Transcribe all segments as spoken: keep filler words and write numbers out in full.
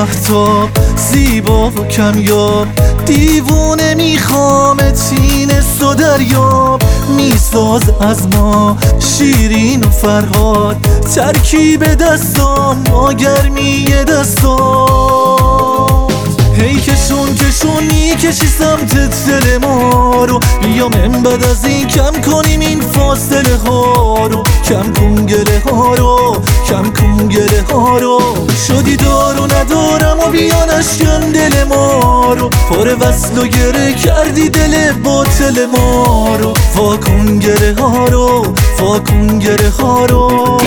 مهتاب، زیبا و کمیاب، دیوونه میخوام تینست و دریاب. میساز از ما شیرین و فرهاد، ترکیب دستام با گرمی دستات. هی کشون کشون میکشی سمت دل ما رو، بیا من بعد از این کم کنیم این فاصله ها رو. کم کن گله ها رو، کم کن گله ها رو. شدی دار و ندارم و بیا نشکن دل ما رو، پر وصل و گره کردی دل باطل ما رو. وا کن گره ها رو، وا کن گره ها رو.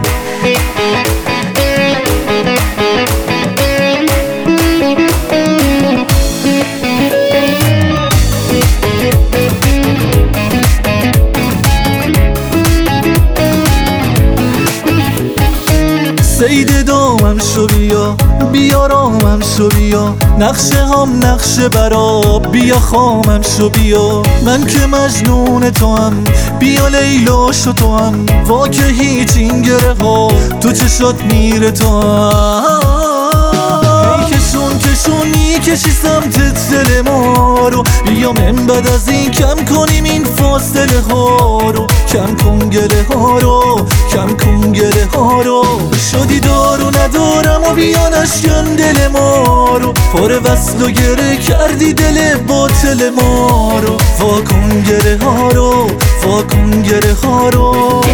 سید دامم شو بیا، بیا رامم شو بیا، نقشه هم نقشه براب، بیا خامم شو بیا. من که مجنون تو هم، بیا لیلا شو تو هم، وا که هیچ این گره ها تو چشات میره تو هم. کشون کشون میکشی سمت دل ما رو، بیا من بعد از این کم کنیم این فاصله ها رو. کم کن گله ها رو، کم کن گله ها رو. شدی دار و ندارم و بیا نشکن دل ما رو، پر وصل و گره کردی دل باطل ما رو. وا کن گره ها رو، وا کن گره ها رو.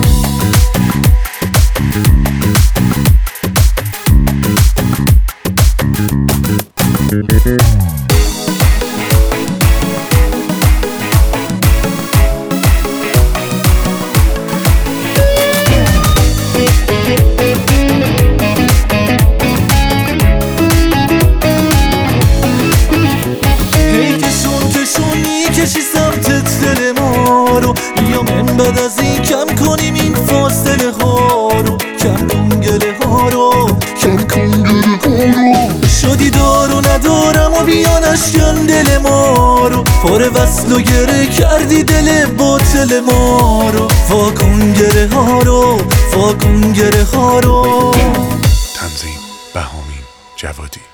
کشی سمت دل ما رو، بیا من بعد از این کم کنیم این فاصله ها رو. کم کن گله ها رو، کم کن گله ها رو. شدی دار و ندارم و بیا نشکن دل ما رو، پر وصل و گره کردی دل باطل ما رو. وا کن گره ها رو، وا کن گره ها رو. تنظیم بهامین جوادی.